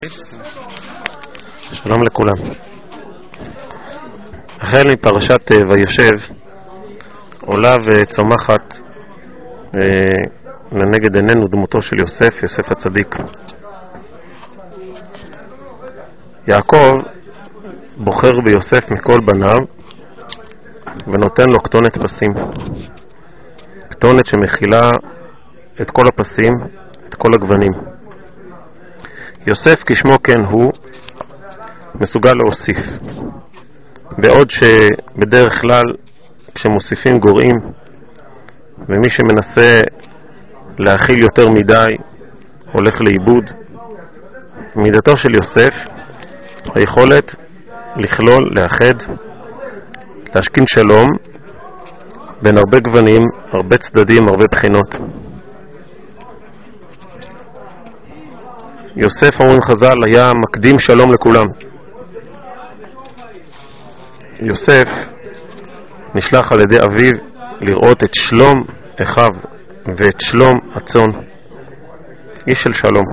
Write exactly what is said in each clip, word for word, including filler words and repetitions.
שלום לכולם. החל מפרשת וישב עולה וצומחת אה, לנגד עינינו דמותו של יוסף, יוסף הצדיק. יעקב בוחר ביוסף מכל בניו ונותן לו כתונת פסים, כתונת שמכילה את כל הפסים, את כל הגוונים. יוסף כשמו כן הוא מסוגל להוסיף, בעוד שבדרך כלל כשמוסיפים גורעים, ומי שמנסה להכיל יותר מדי הולך לאיבוד. מידתו של יוסף היכולת לכלול, לאחד, להשכין שלום בין הרבה גוונים, הרבה צדדים, הרבה בחינות. יוסף, אומרים חז"ל, היה מקדים שלום לכולם. יוסף נשלח על ידי אביו לראות את שלום אחיו ואת שלום הצאן, איש של שלום.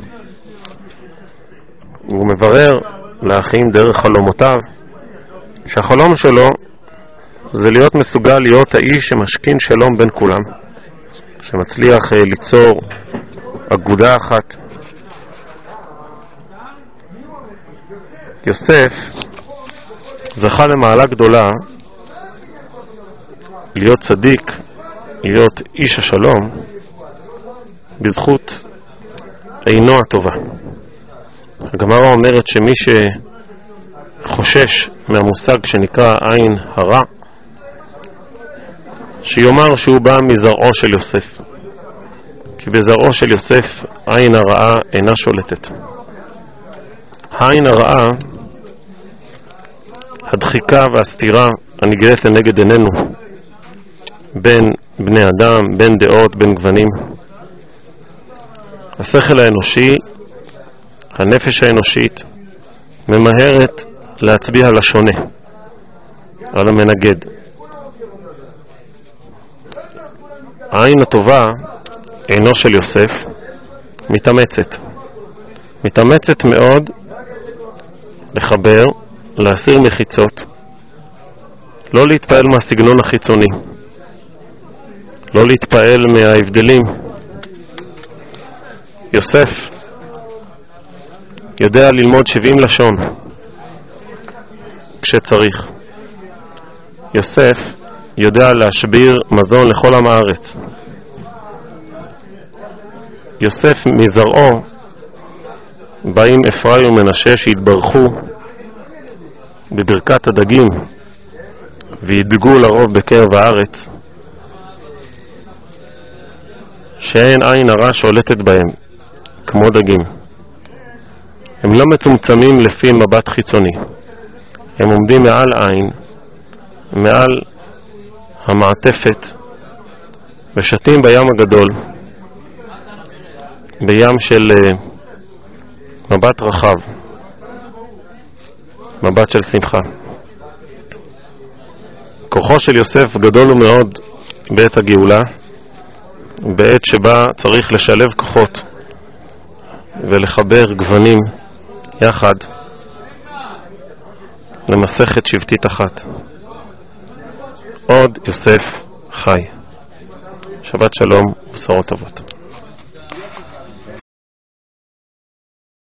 הוא מברר לאחים דרך חלומותיו שהחלום שלו זה להיות מסוגל להיות האיש שמשכין שלום בין כולם, שמצליח ליצור אגודה אחת. יוסף זכה למעלה גדולה להיות צדיק, להיות איש השלום, בזכות עינו הטובה. הגמרא אומרת שמי שחושש מהמושג שנקרא עין הרע, שיאמר שהוא בא מזרעו של יוסף, כי בזרעו של יוסף עין הרעה אינה שולטת. העין הרעה, הדחיקה והסתירה הנגלית לנגד עינינו בין בני אדם, בין דעות, בין גוונים. השכל האנושי, הנפש האנושית, ממהרת להצביע על השונה, על המנגד. העין הטובה, עינו של יוסף, מתאמצת. מתאמצת מאוד לחבר, להסיר מחיצות, לא להתפעל מהסגנון החיצוני, לא להתפעל מההבדלים. יוסף יודע ללמוד שבעים לשון כשצריך. יוסף יודע להשביר מזון לכל עם הארץ. יוסף מזרעו באים אפרים ומנשה שהתברכו בברכת הדגים וידגו לרוב בקרב הארץ, שאין עין הרע שולטת בהם כמו דגים. הם לא מצומצמים לפי מבט חיצוני, הם עומדים מעל עין, מעל המעטפת, ושתים בים הגדול, בים של מבט רחב, מבט של שמחה. כוחו של יוסף גדול הוא מאוד בעת הגאולה, בעת שבה צריך לשלב כוחות ולחבר גוונים יחד למסכת שבטית אחת. עוד יוסף חי. שבת שלום ובשורות טובות.